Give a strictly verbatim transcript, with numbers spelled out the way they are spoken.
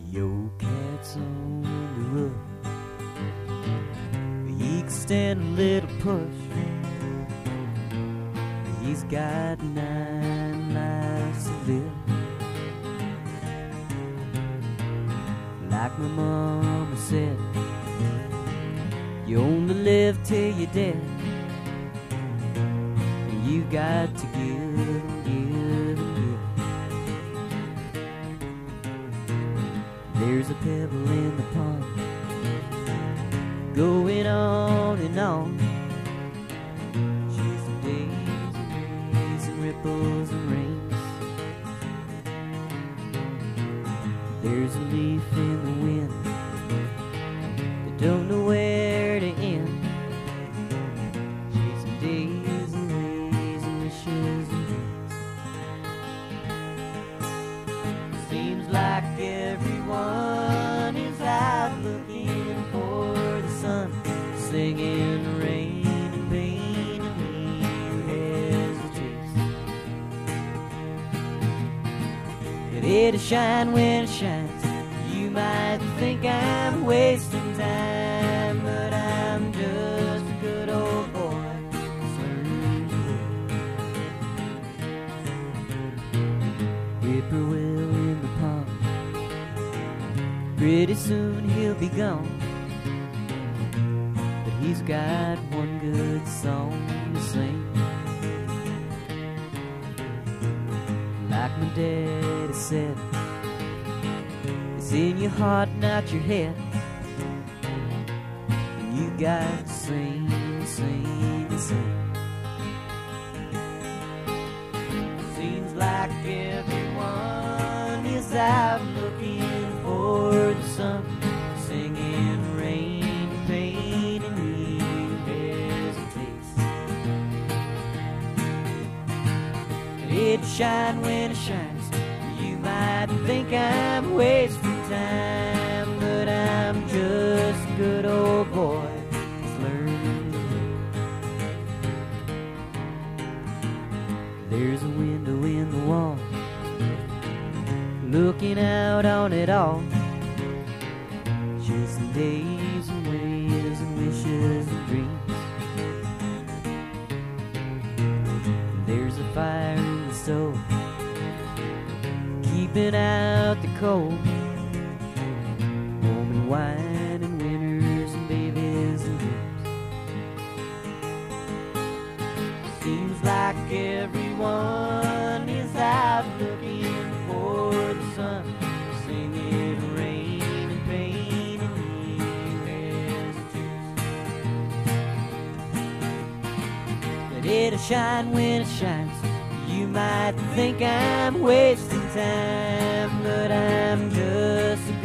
The old cat's on the roof. He can stand a little push. He's got nine lives to live. Like my mama said, you only live till you're dead. And you got to give and give and give. There's a pebble in the pond, going on and on, chasing days and days and ripples and rains. There's a leaf in the wind that don't know where to end, chasing days and days and wishes and dreams. Seems like everyone is out looking for the sun, singing rain and pain, and he hesitates. It it'll shine when it shines. You might think I'm wasting time, but I'm just a good old boy who's learning to wait. Whippoorwill in the pond, pretty soon he'll be gone, but he's got one good song to sing. Like my daddy said, it's in your heart, not your head. And you got to sing, sing, sing. Seems like everyone is out looking for the sun, singing rain, pain, and he hesitates. And it'll shine when it shines. You might think I'm wasting time, but I'm just a good old boy who's learning to wait. There's a window in the wall, looking out on it all, chasing days and ways and wishes and dreams. There's a fire in the stove, keeping out the cold, warm and wine and winters and babies and dreams. Seems like everyone is out looking for the sun, singing rain and pain, and he hesitates. But it'll shine when it shines. You might think I'm wasting time, but I'm just a